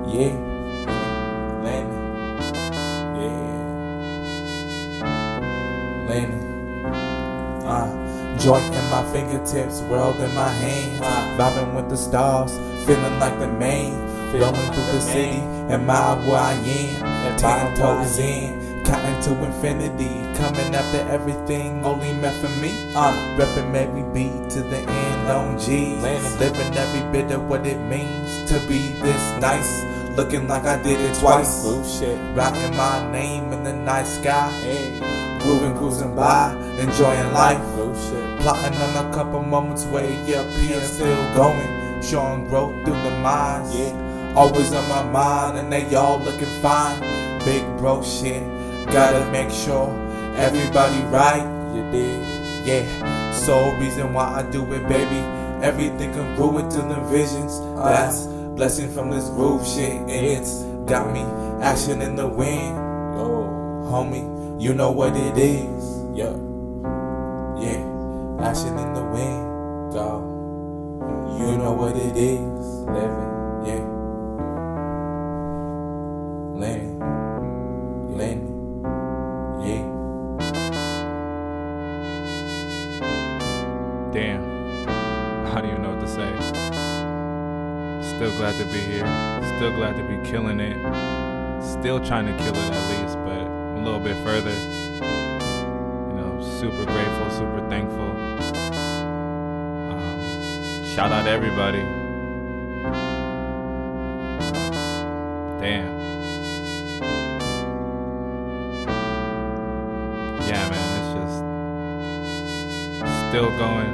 Yeah, landing. Yeah, landing. Joint in my fingertips, world in my hands. Vibing with the stars, feeling like the man. Rolling through the city, admire where I am. 10 toes in, counting to infinity. Coming after everything only meant for me. Reppin' every beat to the end on G's. Living every bit of what it means to be this nice. Looking like I did it twice. Writing my name in the night sky. Grooving, cruising by, enjoying life. Plotting on a couple moments way up here, still going. Showing growth through the minds. Always on my mind and they all looking fine. Big bro shit, gotta make sure everybody right. You dig? Yeah, sole reason why I do it, baby. Everything congruent to the visions. That's blessing from this groove shit, and it's got me action in the wind. Yo, homie, you know what it is. Yeah, action in the wind. Go, you know what it is. Living, yeah. Landing, yeah. Damn, I don't even know what to say. Still glad to be here. Still glad to be killing it. Still trying to kill it at least, but a little bit further. You know, super grateful, super thankful. Shout out to everybody. Damn. Yeah, man, it's just still going.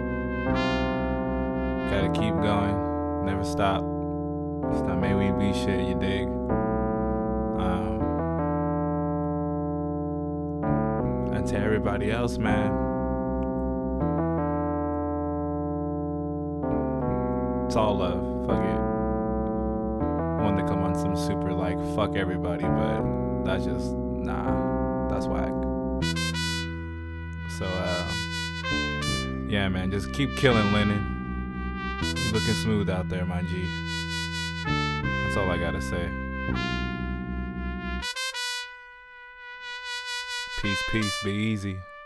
Gotta keep going. Never stop. It's not made we be shit, you dig? And to everybody else, man, it's all love. Fuck it. I wanted to come on some super like fuck everybody, but that's just that's whack. So yeah, man, just keep killing, Lennon. You're looking smooth out there, my G. That's all I gotta say. Peace, be easy.